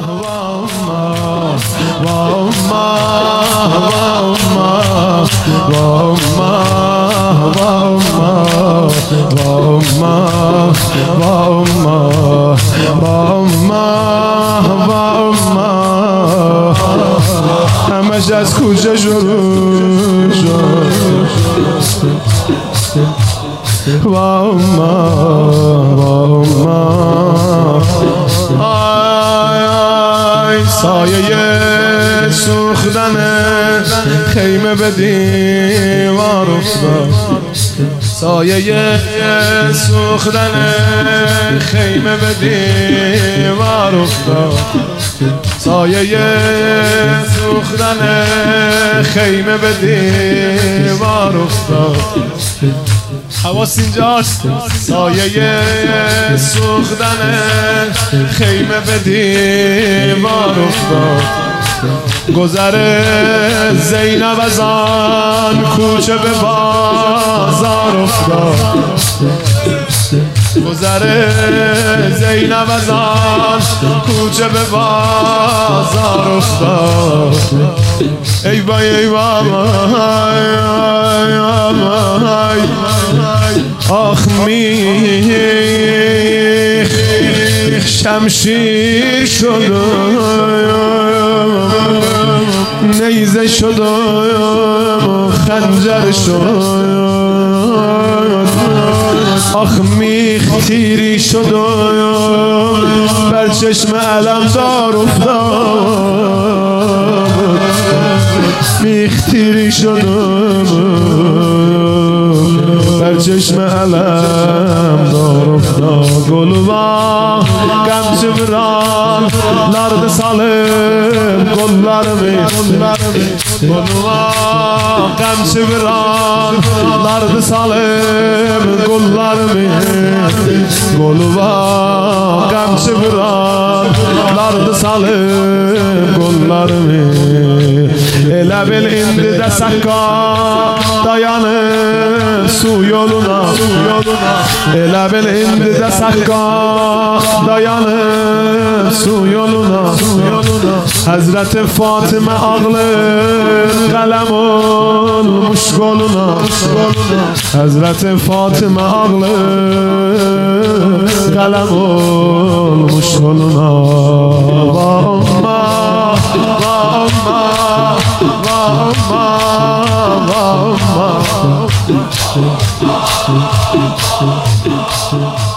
همش از کوچه شروع شد سایه سوختن خیمه به دیوار افتاد سایه سوختن خیمه به دیوار افتاد سایه سوختن خیمه به دیوار افتاد حواس اینجاست سایه سوختن خیمه به دیوار افتاد گذر زینب از آن کوچه به بازار افتاد گذر زینب از آن کوچه به بازار افتاد ای وای ای وای آخ میخ شمشیر شد نیزه شد خنجر شد آخ میخ تیری شد بر چشم علمدار افتاد میخ تیری شد بر چشم علمدار افتاد گلوان گمچه بران لرد سالم گلر می گلوان گمچه بران لرد سالم گلر می گلوان گمچه بران لرد سالم گلر می لبل indi de sakka dayanır su yoluna Lebel indi de sakka dayanır su yoluna Hazreti Fatıma ağlın kalem olmuş koluna Hazreti Fatıma ağlın kalem olmuş koluna Vamma vamma vamma vamma